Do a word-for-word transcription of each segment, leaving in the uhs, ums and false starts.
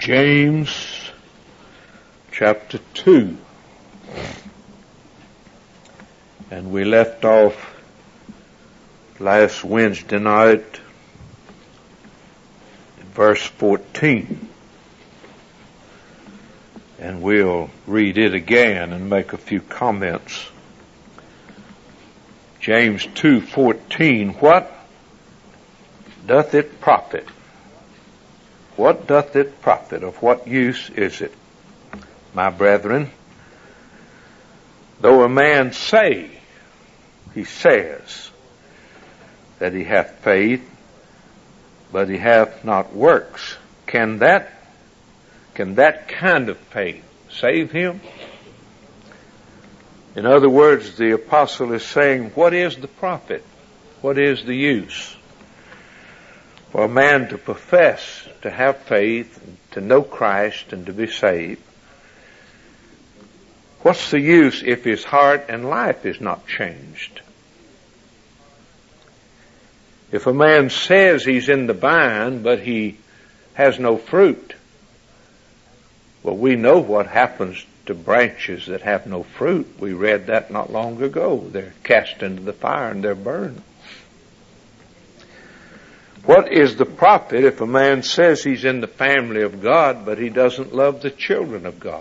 James chapter two. And we left off last Wednesday night in verse fourteen. And we'll read it again and make a few comments. James two fourteen. What doth it profit? What doth it profit? Of what use is it, my brethren? Though a man say, he says, that he hath faith, but he hath not works, can that, can that kind of faith save him? In other words, the apostle is saying, what is the profit? What is the use? For a man to profess to have faith, to know Christ, and to be saved, what's the use if his heart and life is not changed? If a man says he's in the vine, but he has no fruit, well, we know what happens to branches that have no fruit. We read that not long ago. They're cast into the fire and they're burned. What is the profit if a man says he's in the family of God, but he doesn't love the children of God?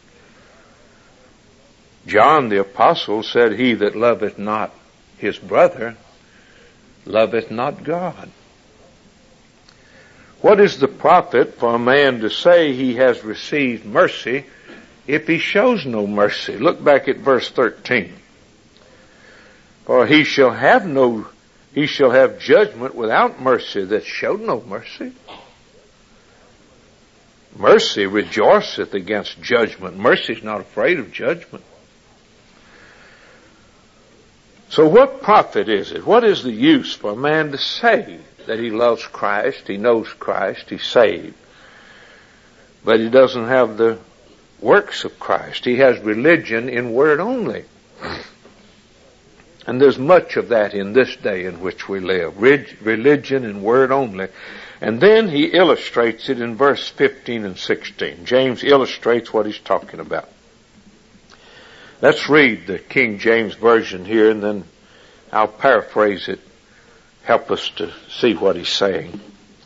John the apostle said, he that loveth not his brother loveth not God. What is the profit for a man to say he has received mercy if he shows no mercy? Look back at verse thirteen. For he shall have no He shall have judgment without mercy that showed no mercy. Mercy rejoiceth against judgment. Mercy is not afraid of judgment. So what profit is it? What is the use for a man to say that he loves Christ, he knows Christ, he's saved, but he doesn't have the works of Christ? He has religion in word only. And there's much of that in this day in which we live. Religion in word only. And then he illustrates it in verse fifteen and sixteen. James illustrates what he's talking about. Let's read the King James Version here, and then I'll paraphrase it. Help us to see what he's saying.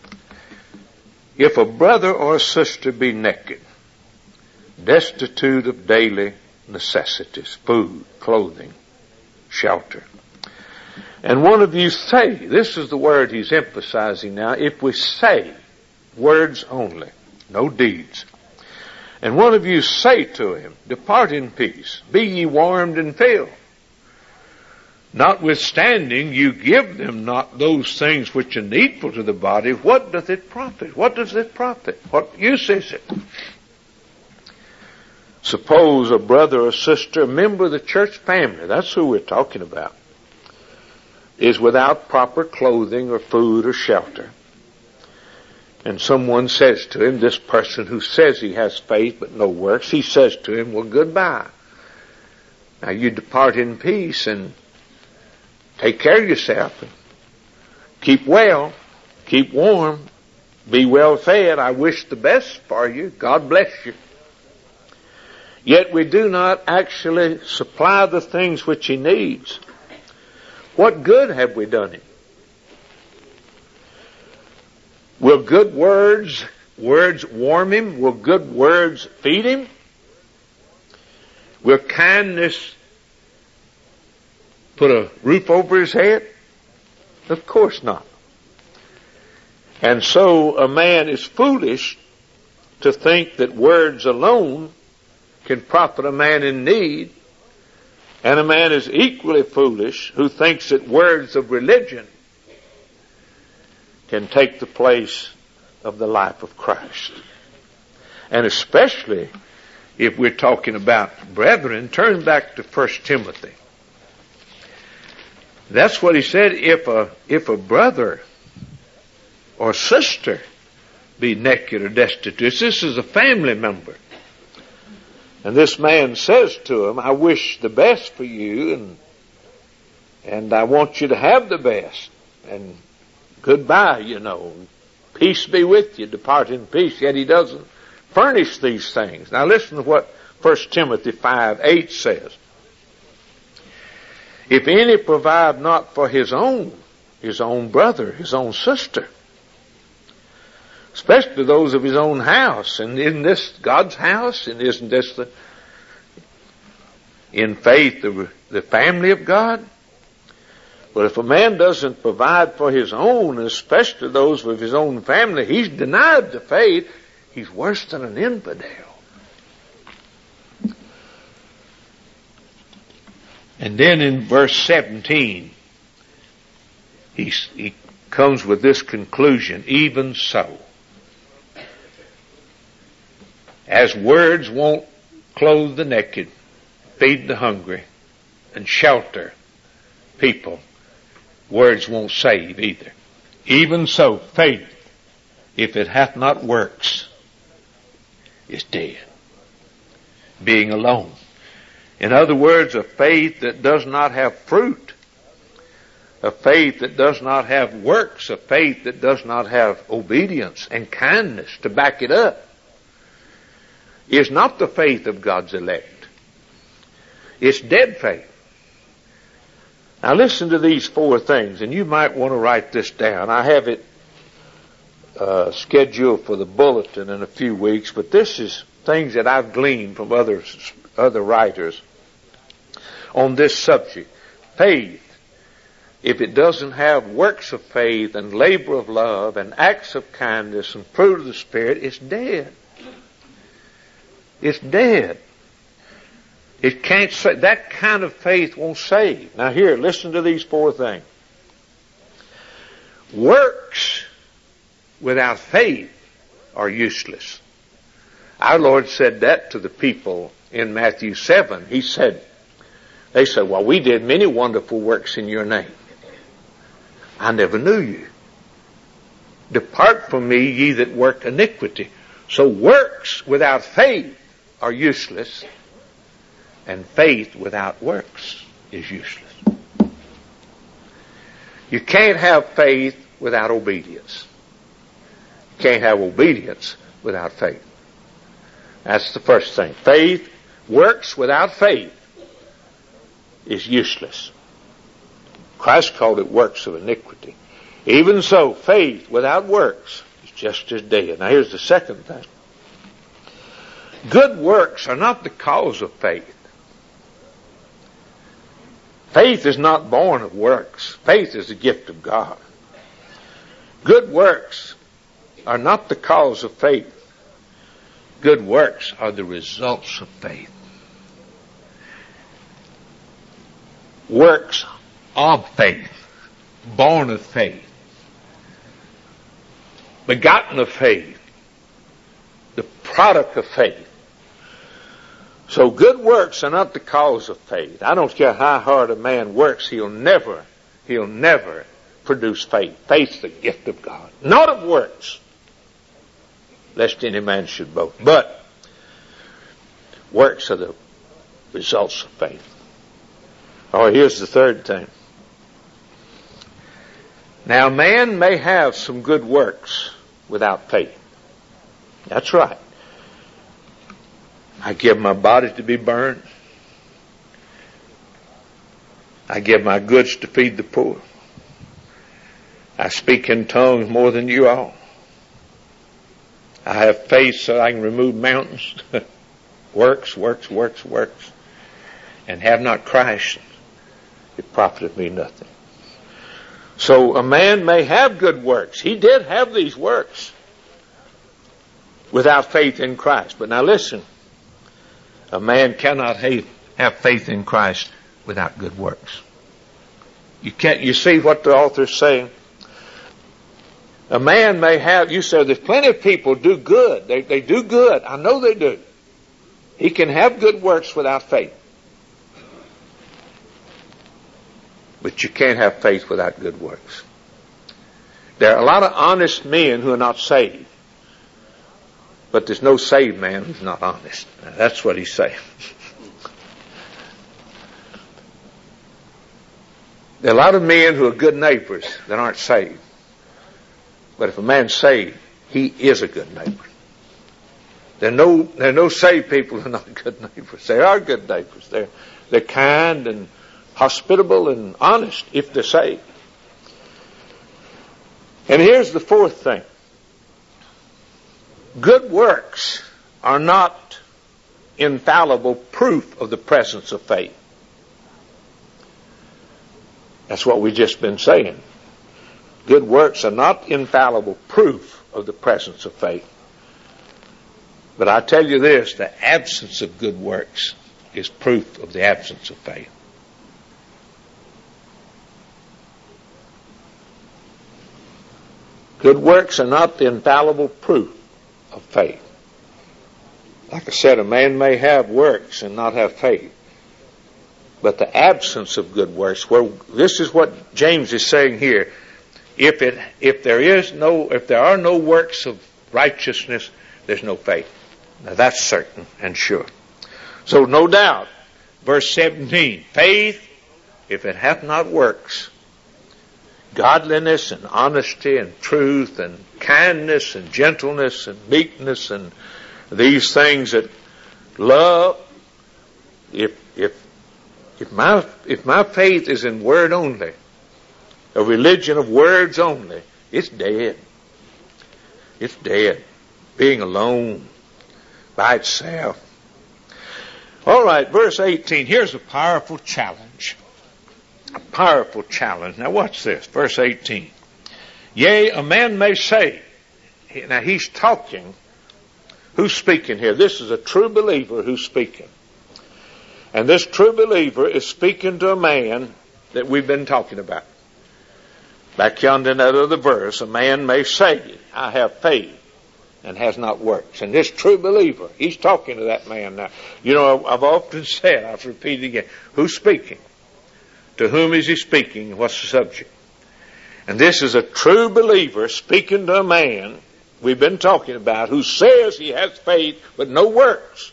If a brother or a sister be naked, destitute of daily necessities, food, clothing, shelter, and one of you say, this is the word he's emphasizing now, if we say, words only, no deeds, and one of you say to him, depart in peace, be ye warmed and filled, notwithstanding you give them not those things which are needful to the body, what doth it profit? What does it profit? What use is it? Suppose a brother or sister, a member of the church family, that's who we're talking about, is without proper clothing or food or shelter. And someone says to him, this person who says he has faith but no works, he says to him, well, goodbye. Now you depart in peace and take care of yourself and keep well, keep warm, be well fed. I wish the best for you. God bless you. Yet we do not actually supply the things which he needs. What good have we done him? Will good words, words warm him? Will good words feed him? Will kindness put a roof over his head? Of course not. And so a man is foolish to think that words alone can profit a man in need, and a man is equally foolish who thinks that words of religion can take the place of the life of Christ. And especially if we're talking about brethren, turn back to First Timothy. That's what he said, if a, if a brother or sister be naked or destitute. This is a family member. And this man says to him, I wish the best for you, and and I want you to have the best. And goodbye, you know. Peace be with you. Depart in peace. Yet he doesn't furnish these things. Now listen to what First Timothy five eight says. If any provide not for his own, his own brother, his own sister, especially those of his own house, and isn't this God's house? And isn't this the, in faith, the, the family of God? But if a man doesn't provide for his own, especially those of his own family, he's denied the faith. He's worse than an infidel. And then in verse seventeen, he, he comes with this conclusion, even so. As words won't clothe the naked, feed the hungry, and shelter people, words won't save either. Even so, faith, if it hath not works, is dead, being alone. In other words, a faith that does not have fruit, a faith that does not have works, a faith that does not have obedience and kindness to back it up, is not the faith of God's elect. It's dead faith. Now listen to these four things, and you might want to write this down. I have it uh, scheduled for the bulletin in a few weeks, but this is things that I've gleaned from others, other writers on this subject. Faith, if it doesn't have works of faith and labor of love and acts of kindness and fruit of the Spirit, it's dead. It's dead. It can't say, that kind of faith won't save. Now here, listen to these four things. Works without faith are useless. Our Lord said that to the people in Matthew seven. He said, they said, well, we did many wonderful works in your name. I never knew you. Depart from me, ye that work iniquity. So works without faith are useless, and faith without works is useless. You can't have faith without obedience. You can't have obedience without faith. That's the first thing. Faith, works without faith is useless. Christ called it works of iniquity. Even so, faith without works is just as dead. Now here's the second thing. Good works are not the cause of faith. Faith is not born of works. Faith is a gift of God. Good works are not the cause of faith. Good works are the results of faith. Works of faith, born of faith, begotten of faith, the product of faith. So good works are not the cause of faith. I don't care how hard a man works, he'll never, he'll never produce faith. Faith's the gift of God, not of works, lest any man should boast. But works are the results of faith. Oh, here's the third thing. Now, man may have some good works without faith. That's right. I give my body to be burned. I give my goods to feed the poor. I speak in tongues more than you all. I have faith so I can remove mountains. Works, works, works, works. And have not Christ, it profiteth me nothing. So a man may have good works. He did have these works without faith in Christ. But now listen, a man cannot have faith in Christ without good works. You can't, you see what the author's saying? A man may have, you said there's plenty of people do good. They, they do good. I know they do. He can have good works without faith. But you can't have faith without good works. There are a lot of honest men who are not saved. But there's no saved man who's not honest. Now, that's what he's saying. There are a lot of men who are good neighbors that aren't saved. But if a man's saved, he is a good neighbor. There are no, there are no saved people who are not good neighbors. They are good neighbors. They're, they're kind and hospitable and honest if they're saved. And here's the fourth thing. Good works are not infallible proof of the presence of faith. That's what we've just been saying. Good works are not infallible proof of the presence of faith. But I tell you this, the absence of good works is proof of the absence of faith. Good works are not the infallible proof of faith. Like I said, a man may have works and not have faith. But the absence of good works, well, this is what James is saying here. If it, if there is no, if there are no works of righteousness, there's no faith. Now that's certain and sure. So no doubt, verse seventeen, faith, if it hath not works, godliness and honesty and truth and kindness and gentleness and meekness and these things that love, if, if, if my, if my faith is in word only, a religion of words only, it's dead. It's dead. Being alone by itself. All right, verse eighteen. Here's a powerful challenge. A powerful challenge. Now watch this. Verse eighteen. Yea, a man may say. Now he's talking. Who's speaking here? This is a true believer who's speaking. And this true believer is speaking to a man that we've been talking about. Back yonder in that other verse, a man may say, I have faith, and has not works. And this true believer, he's talking to that man now. You know, I've often said, I've repeated again, who's speaking? To whom is he speaking? What's the subject? And this is a true believer speaking to a man we've been talking about who says he has faith, but no works.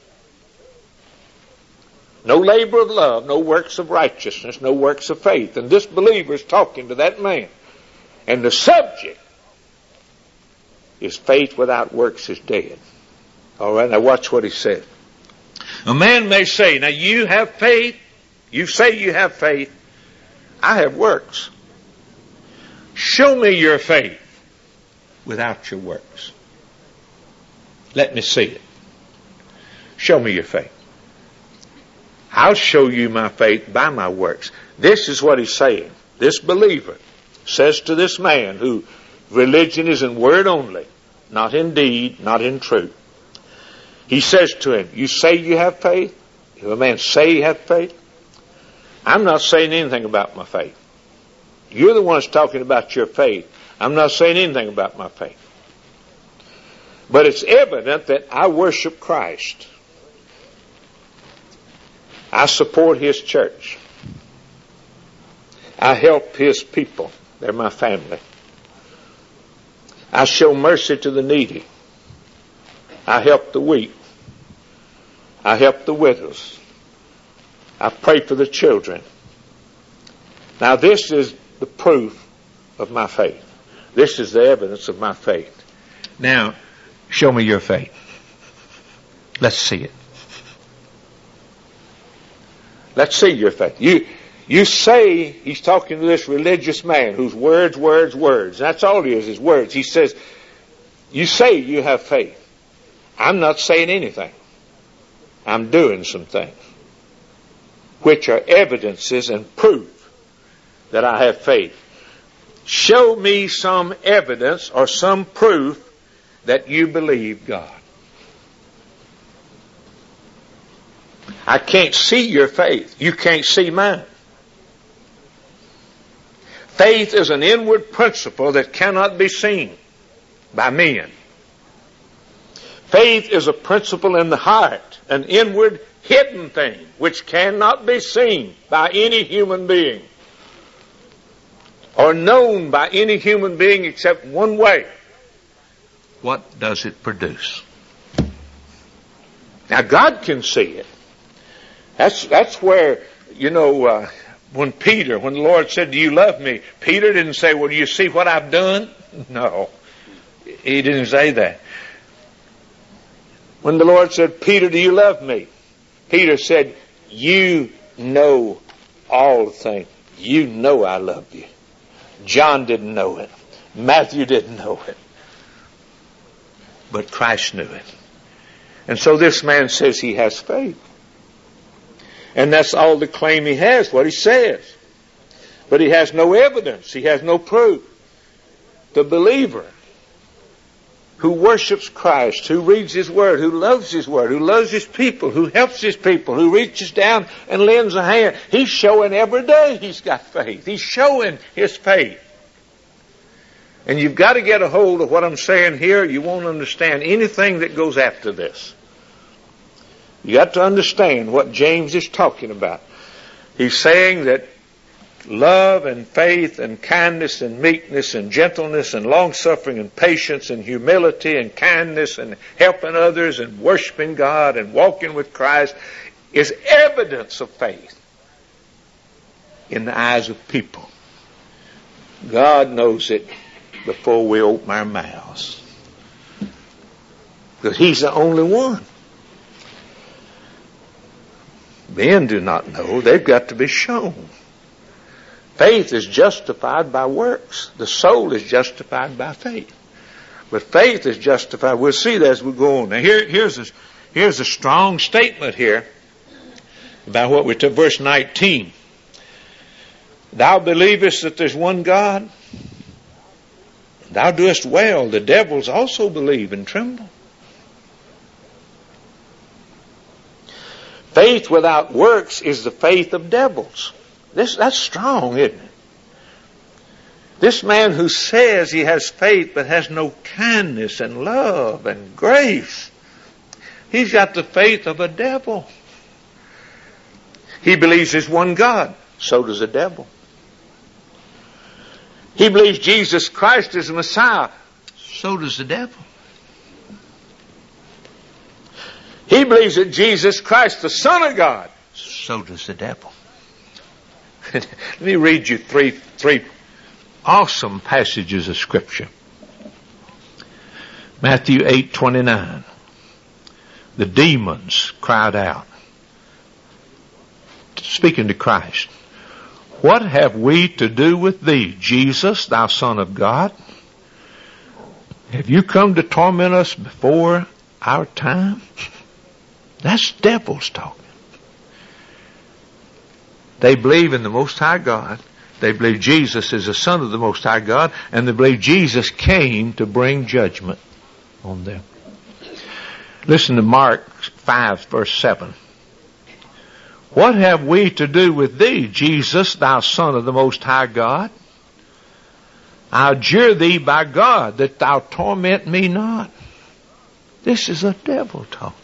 No labor of love, no works of righteousness, no works of faith. And this believer is talking to that man. And the subject is faith without works is dead. All right, now watch what he said. A man may say, now you have faith, you say you have faith, I have works. Show me your faith without your works. Let me see it. Show me your faith. I'll show you my faith by my works. This is what he's saying. This believer says to this man who religion is in word only, not in deed, not in truth. He says to him, you say you have faith? If a man say he have faith, I'm not saying anything about my faith. You're the ones talking about your faith. I'm not saying anything about my faith. But it's evident that I worship Christ. I support His church. I help His people. They're my family. I show mercy to the needy. I help the weak. I help the widows. I pray for the children. Now this is the proof of my faith. This is the evidence of my faith. Now, show me your faith. Let's see it. Let's see your faith. You, you say, he's talking to this religious man whose words, words, words. That's all he is, is words. He says, you say you have faith. I'm not saying anything. I'm doing some things, which are evidences and proof that I have faith. Show me some evidence or some proof that you believe God. I can't see your faith. You can't see mine. Faith is an inward principle that cannot be seen by men. Faith is a principle in the heart, an inward hidden thing which cannot be seen by any human being or known by any human being except one way. What does it produce? Now God can see it. That's, that's where, you know, uh, when Peter, when the Lord said, do you love me? Peter didn't say, well, do you see what I've done? No. He didn't say that. When the Lord said, Peter, do you love me? Peter said, you know all things. You know I love you. John didn't know it. Matthew didn't know it. But Christ knew it. And so this man says he has faith. And that's all the claim he has, what he says. But he has no evidence. He has no proof. The believer who worships Christ, who reads His Word, who loves His Word, who loves His people, who helps His people, who reaches down and lends a hand, he's showing every day he's got faith. He's showing his faith. And you've got to get a hold of what I'm saying here. You won't understand anything that goes after this. You got to understand what James is talking about. He's saying that love and faith and kindness and meekness and gentleness and long-suffering and patience and humility and kindness and helping others and worshiping God and walking with Christ is evidence of faith in the eyes of people. God knows it before we open our mouths. Because He's the only one. Men do not know. They've got to be shown. Faith is justified by works. The soul is justified by faith. But faith is justified. We'll see that as we go on. Now here, here's, a, here's a strong statement here about what we took. Verse nineteen. Thou believest that there's one God? Thou doest well. The devils also believe and tremble. Faith without works is the faith of devils. This, that's strong, isn't it? This man who says he has faith but has no kindness and love and grace, he's got the faith of a devil. He believes there's one God. So does the devil. He believes Jesus Christ is the Messiah. So does the devil. He believes that Jesus Christ, the Son of God. So does the devil. Let me read you three, three awesome passages of Scripture. Matthew eight twenty-nine. The demons cried out, speaking to Christ, what have we to do with thee, Jesus, thou Son of God? Have you come to torment us before our time? That's devils talking. They believe in the Most High God. They believe Jesus is the Son of the Most High God. And they believe Jesus came to bring judgment on them. Listen to Mark five, verse seven. What have we to do with thee, Jesus, thou Son of the Most High God? I adjure thee by God that thou torment me not. This is a devil talking.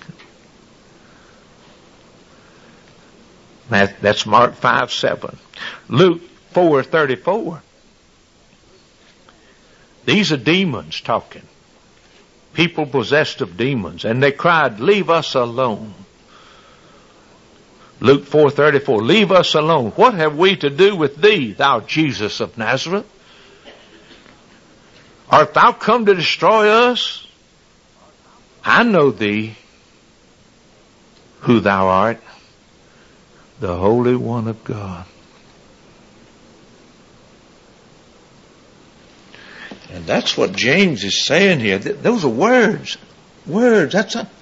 That's Mark five, seven. Luke four, thirty-four. These are demons talking. People possessed of demons. And they cried, leave us alone. Luke four, thirty-four. Leave us alone. What have we to do with thee, thou Jesus of Nazareth? Art thou come to destroy us? I know thee, who thou art, the Holy One of God. And that's what James is saying here. Those are words. Words. That's a...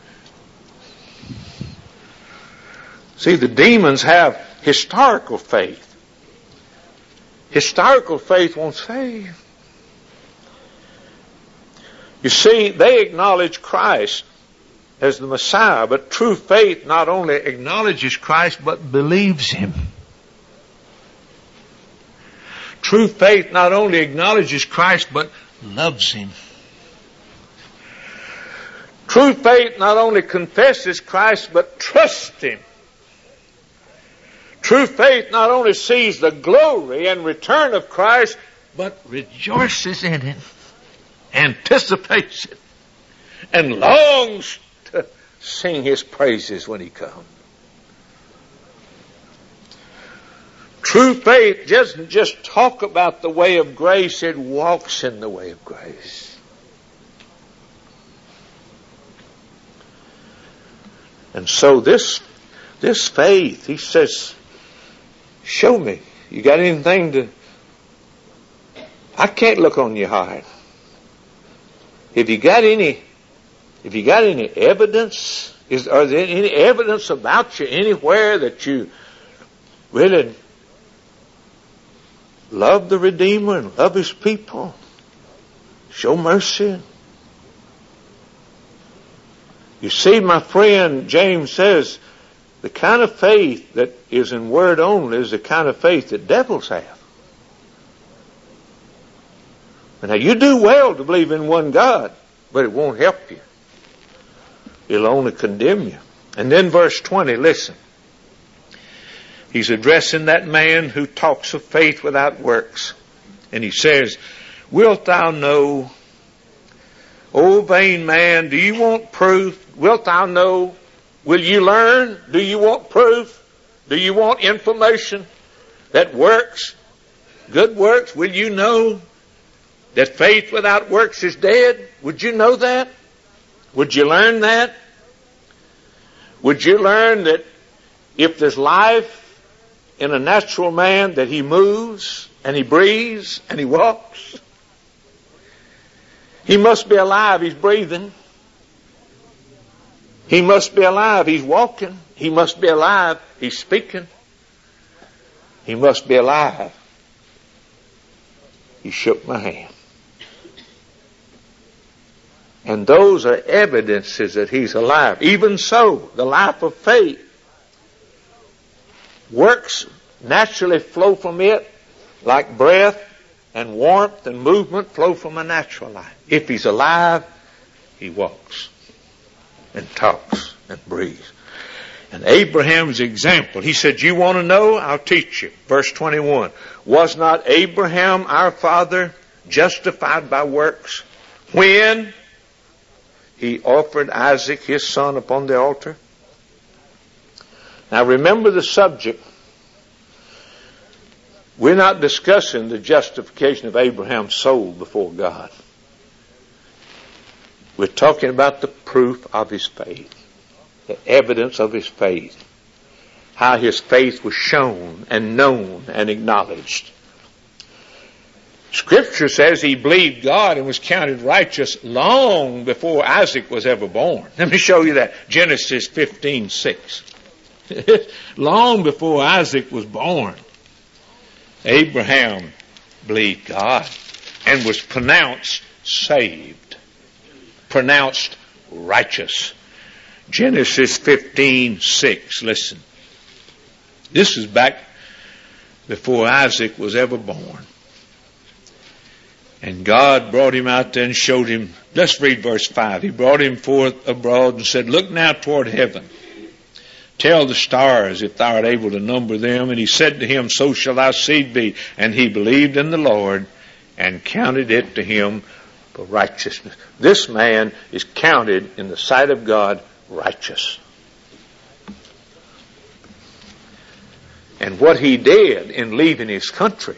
See, the demons have historical faith. Historical faith won't save. You see, they acknowledge Christ as the Messiah, but true faith not only acknowledges Christ, but believes Him. True faith not only acknowledges Christ, but loves Him. True faith not only confesses Christ, but trusts Him. True faith not only sees the glory and return of Christ, but rejoices in it, anticipates it, and longs to sing His praises when He comes. True faith doesn't just talk about the way of grace, it walks in the way of grace. And so this, this faith, he says, show me. You got anything to, I can't look on your heart. If you got any, if you got any evidence, is, are there any evidence about you anywhere that you really love the Redeemer and love His people? Show mercy. You see, my friend, James says, the kind of faith that is in word only is the kind of faith that devils have. Now, you do well to believe in one God, but it won't help you. It'll only condemn you. And then verse twenty, listen. He's addressing that man who talks of faith without works. And he says, wilt thou know, O vain man, do you want proof? Wilt thou know? Will you learn? Do you want proof? Do you want information that works? Good works? Will you know that faith without works is dead? Would you know that? Would you learn that? Would you learn that if there's life in a natural man, that he moves and he breathes and he walks? He must be alive. He's breathing. He must be alive. He's walking. He must be alive. He's speaking. He must be alive. He shook my hand. And those are evidences that he's alive. Even so, the life of faith, works naturally flow from it like breath and warmth and movement flow from a natural life. If he's alive, he walks and talks and breathes. And Abraham's example, he said, you want to know? I'll teach you. Verse twenty-one, was not Abraham our father justified by works when he offered Isaac his son upon the altar? Now remember the subject. We're not discussing the justification of Abraham's soul before God. We're talking about the proof of his faith, the evidence of his faith, how his faith was shown and known and acknowledged. Scripture says he believed God and was counted righteous long before Isaac was ever born. Let me show you that. Genesis fifteen six. Long before Isaac was born, Abraham believed God and was pronounced saved, pronounced righteous. Genesis fifteen six. Listen. This is back before Isaac was ever born. And God brought him out there and showed him. Let's read verse five. He brought him forth abroad and said, look now toward heaven. Tell the stars if thou art able to number them. And he said to him, so shall thy seed be. And he believed in the Lord and counted it to him for righteousness. This man is counted in the sight of God righteous. And what he did in leaving his country,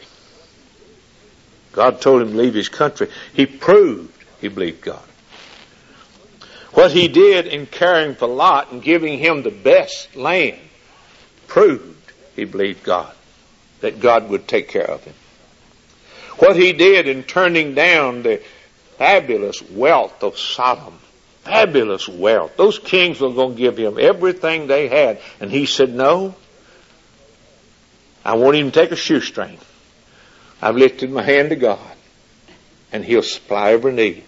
God told him to leave his country. He proved he believed God. What he did in caring for Lot and giving him the best land proved he believed God, that God would take care of him. What he did in turning down the fabulous wealth of Sodom, fabulous wealth. Those kings were going to give him everything they had. And he said, no, I won't even take a shoestring. I've lifted my hand to God, and He'll supply every need.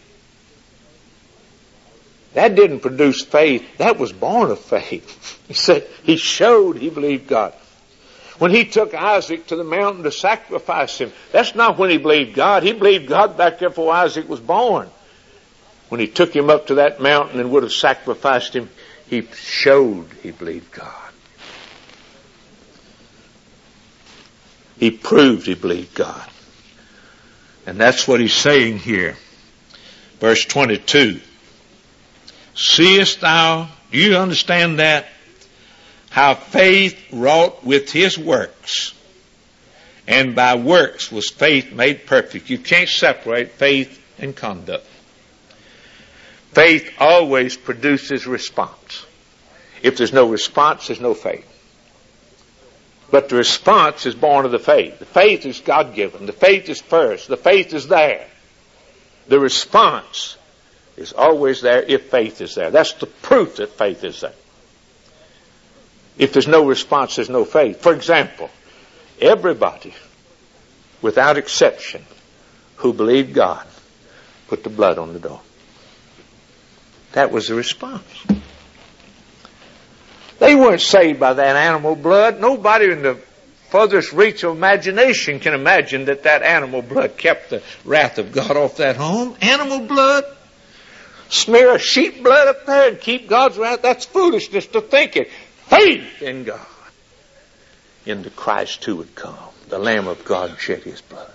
That didn't produce faith. That was born of faith. He said he showed he believed God. When he took Isaac to the mountain to sacrifice him, that's not when he believed God. He believed God back there before Isaac was born. When he took him up to that mountain and would have sacrificed him, he showed he believed God. He proved he believed God. And that's what he's saying here. Verse twenty-two. Seest thou, do you understand that? How faith wrought with his works. And by works was faith made perfect. You can't separate faith and conduct. Faith always produces response. If there's no response, there's no faith. But the response is born of the faith. The faith is God-given. The faith is first. The faith is there. The response is always there if faith is there. That's the proof that faith is there. If there's no response, there's no faith. For example, everybody, without exception, who believed God, put the blood on the door. That was the response. They weren't saved by that animal blood. Nobody in the furthest reach of imagination can imagine that that animal blood kept the wrath of God off that home. Animal blood? Smear a sheep blood up there and keep God's wrath? That's foolishness to think it. Faith in God. In the Christ who would come. The Lamb of God shed his blood.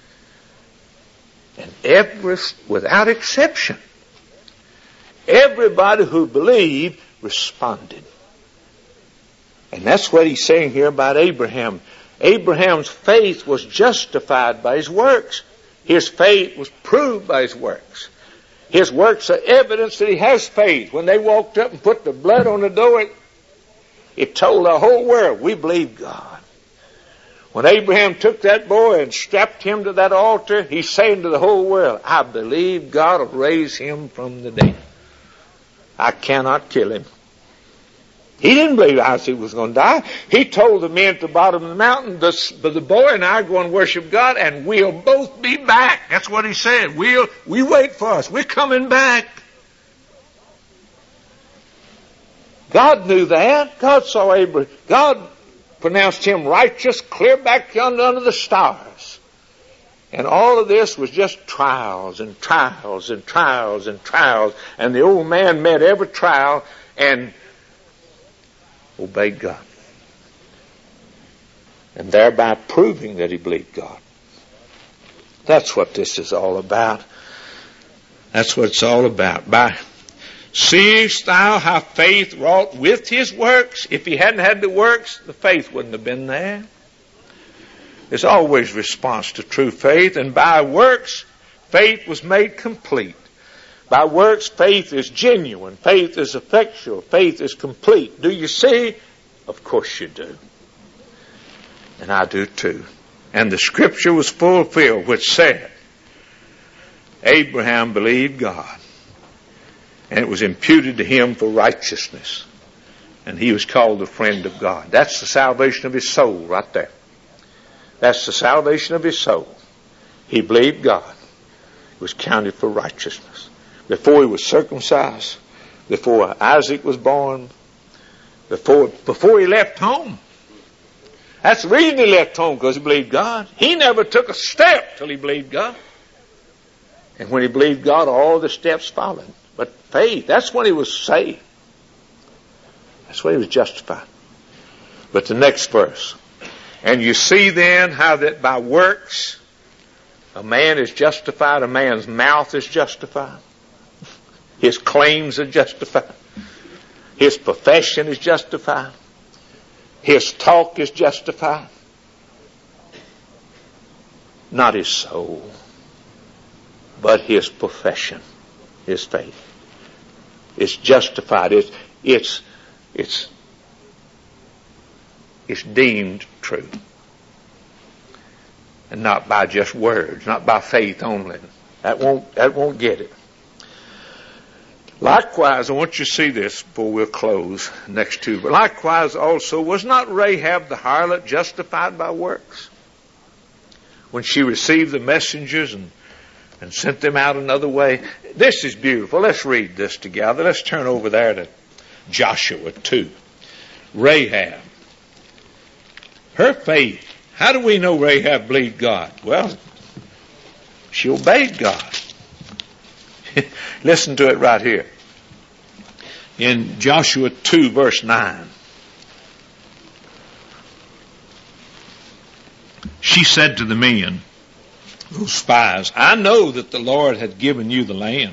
And every, without exception, everybody who believed responded. And that's what he's saying here about Abraham. Abraham's faith was justified by his works. His faith was proved by his works. His works are evidence that he has faith. When they walked up and put the blood on the door, it, it told the whole world, we believe God. When Abraham took that boy and strapped him to that altar, he's saying to the whole world, I believe God will raise him from the dead. I cannot kill him. He didn't believe Isaac was going to die. He told the men at the bottom of the mountain, the, the boy and I are going to worship God and we'll both be back. That's what he said. We'll, we wait for us. We're coming back. God knew that. God saw Abraham. God pronounced him righteous clear back yonder under the stars. And all of this was just trials and trials and trials and trials. And the old man met every trial and obeyed God. And thereby proving that he believed God. That's what this is all about. That's what it's all about. By seest thou how faith wrought with his works? If he hadn't had the works, the faith wouldn't have been there. There's always response to true faith. And by works, faith was made complete. By works, faith is genuine. Faith is effectual. Faith is complete. Do you see? Of course you do. And I do too. And the scripture was fulfilled which said, Abraham believed God, and it was imputed to him for righteousness. And he was called the friend of God. That's the salvation of his soul right there. That's the salvation of his soul. He believed God. It was counted for righteousness. Before he was circumcised, before Isaac was born, before, before he left home. That's the reason he left home, because he believed God. He never took a step till he believed God. And when he believed God, all the steps followed. But faith, that's when he was saved. That's when he was justified. But the next verse. And you see then how that by works a man is justified, a man's mouth is justified. His claims are justified. His profession is justified. His talk is justified. Not his soul, but his profession, his faith. It's justified. It's, it's, it's, it's deemed true. And not by just words, not by faith only. That won't, that won't get it. Likewise, I want you to see this before we'll close next two. But likewise also, was not Rahab the harlot justified by works? When she received the messengers and, and sent them out another way. This is beautiful. Let's read this together. Let's turn over there to Joshua two. Rahab. Her faith. How do we know Rahab believed God? Well, she obeyed God. Listen to it right here. In Joshua two verse nine. She said to the men, those spies, I know that the Lord hath given you the land,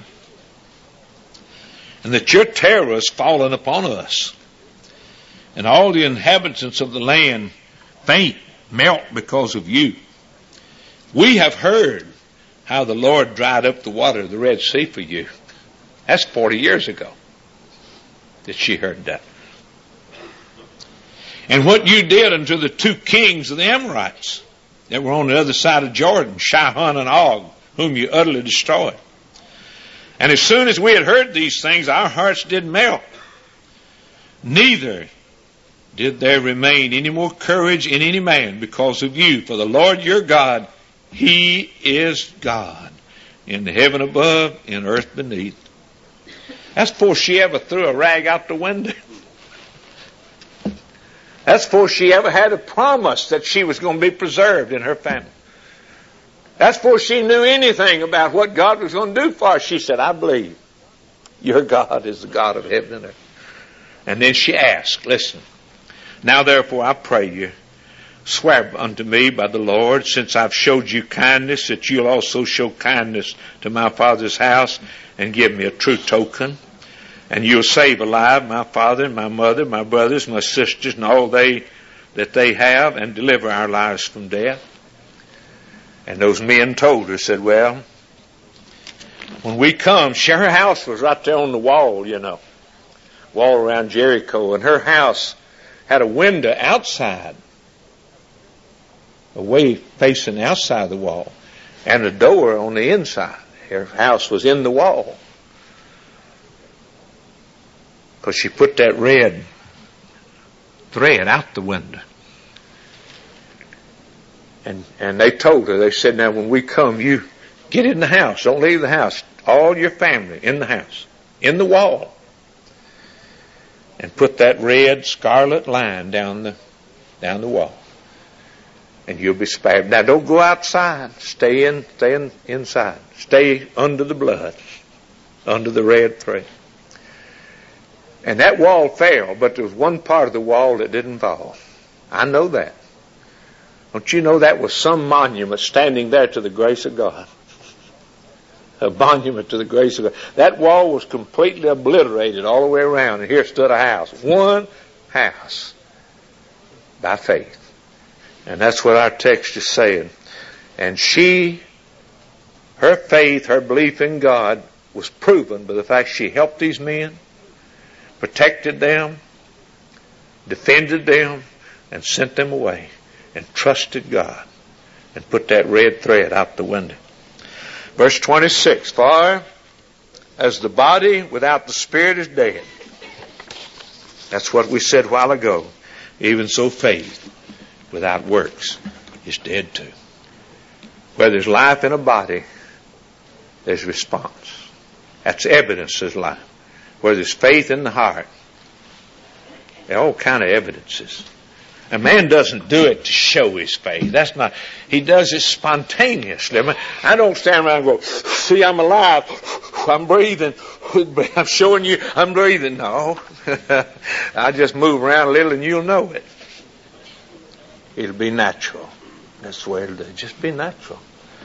and that your terror has fallen upon us, and all the inhabitants of the land faint, melt because of you. We have heard how the Lord dried up the water of the Red Sea for you. That's forty years ago that she heard that. And what you did unto the two kings of the Amorites that were on the other side of Jordan, Sihon and Og, whom you utterly destroyed. And as soon as we had heard these things, our hearts did melt. Neither did there remain any more courage in any man because of you. For the Lord your God, He is God, in the heaven above, in earth beneath. That's before she ever threw a rag out the window. That's before she ever had a promise that she was going to be preserved in her family. That's before she knew anything about what God was going to do for her. She said, I believe your God is the God of heaven and earth. And then she asked, listen, now therefore I pray you, swear unto me by the Lord, since I've showed you kindness, that you'll also show kindness to my father's house and give me a true token. And you'll save alive my father and my mother, my brothers, my sisters, and all they that they have, and deliver our lives from death. And those men told her, said, well, when we come, she, her house was right there on the wall, you know, wall around Jericho, and her house had a window outside, away facing outside the wall, and a door on the inside. Her house was in the wall. Because she put that red thread out the window. And and they told her, they said, now when we come, you get in the house. Don't leave the house. All your family in the house, in the wall. And put that red scarlet line down the down the wall. And you'll be spared. Now don't go outside. Stay in, stay in, inside. Stay under the blood, under the red thread. And that wall fell, but there was one part of the wall that didn't fall. I know that. Don't you know that was some monument standing there to the grace of God? A monument to the grace of God. That wall was completely obliterated all the way around, and here stood a house. One house. By faith. And that's what our text is saying. And she, her faith, her belief in God was proven by the fact she helped these men, protected them, defended them, and sent them away, and trusted God, and put that red thread out the window. Verse twenty-six, for as the body without the spirit is dead. That's what we said a while ago. Even so faith without works is dead too. Where there's life in a body, there's response. That's evidence there's life. Where there's faith in the heart, there are all kind of evidences. A man doesn't do it to show his faith. That's not. He does it spontaneously. I mean, I don't stand around and go, see, I'm alive. I'm breathing. I'm showing you I'm breathing. No. I just move around a little and you'll know it. It'll be natural. That's the way it'll do. Just be natural.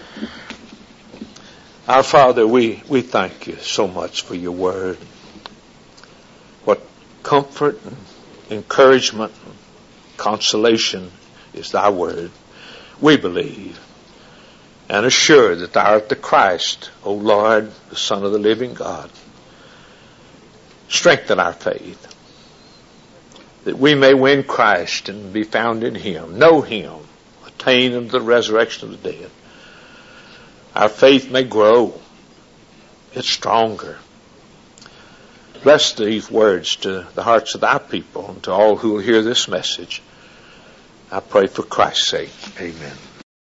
Our Father, we, we thank you so much for your word. What comfort and encouragement and consolation is thy word. We believe and are sure that thou art the Christ, O Lord, the Son of the living God. Strengthen our faith, that we may win Christ and be found in him, know him, attain unto the resurrection of the dead. Our faith may grow. It's stronger. Bless these words to the hearts of thy people and to all who will hear this message. I pray for Christ's sake. Amen.